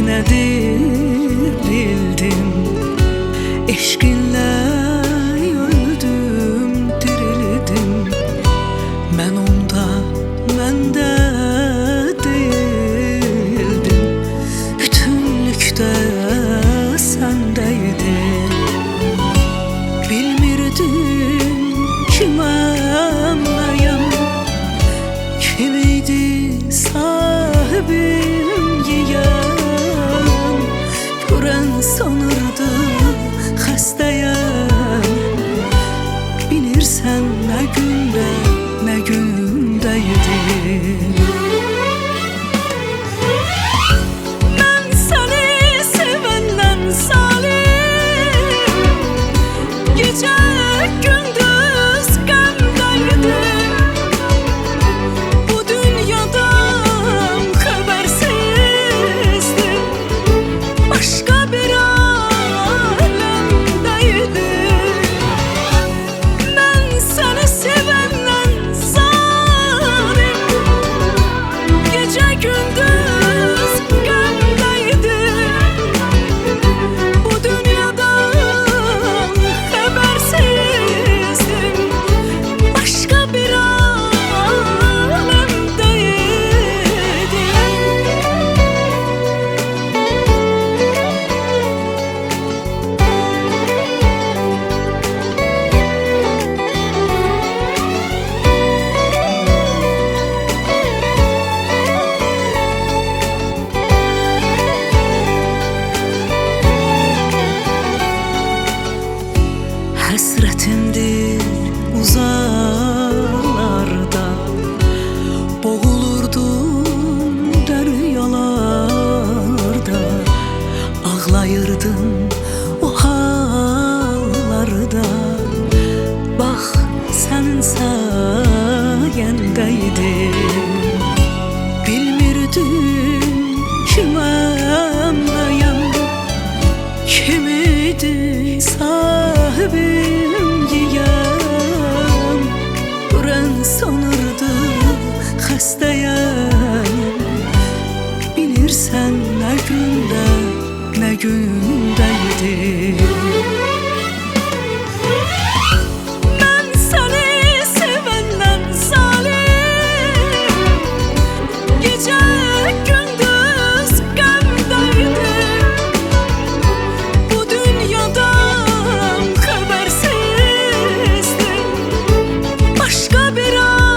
nedir bildim. Eşkinle öldüm, dirildim. Ben onda, mende değildim. Bütünlükte sendeydi. Bilmirdim kiməm, kim idi sahibim yiyen. Gören sanırdı xəstəyəm. Bilirsən nə gündə, nə gündəydi. Mən səni sevəndən zalim, gecə gündüz qəmdəydim. Bu dünyadan xəbərsizdim, başqa bir aləmdəydim. Mən səni sevəndən zalim, gecə gündüz qəmdəydim. Bu dünyadan xəbərsizdim, başqa bir aləmdəydim. Həsrətimdir uzaqlarda, boğulurdum dəryalarda. Ağlayırdım o hallarda. Bax sənin sayəndəydim. Bilmirdim kiməm, kim idi sahibim yiyen. Gören sanırdı xəstəyəm. Bilirsən nə gündə, nə gündəydi. Mən səni sevəndən zalim, gecə gündüz qəmdəydim. Bu dünyadan xəbərsizdim, başqa bir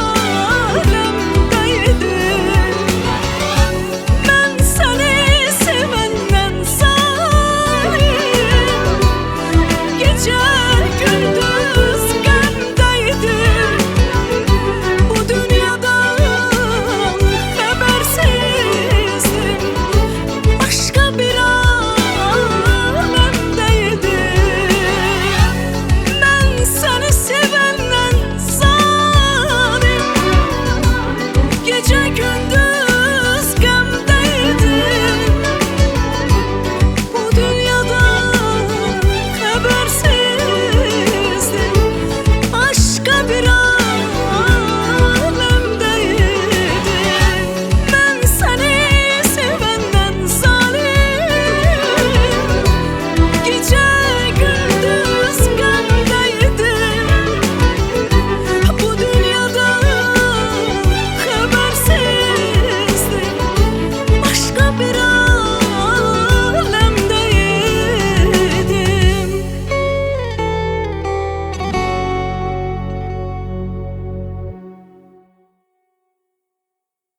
aləmdəydim. Mən səni sevəndən zalim, gecə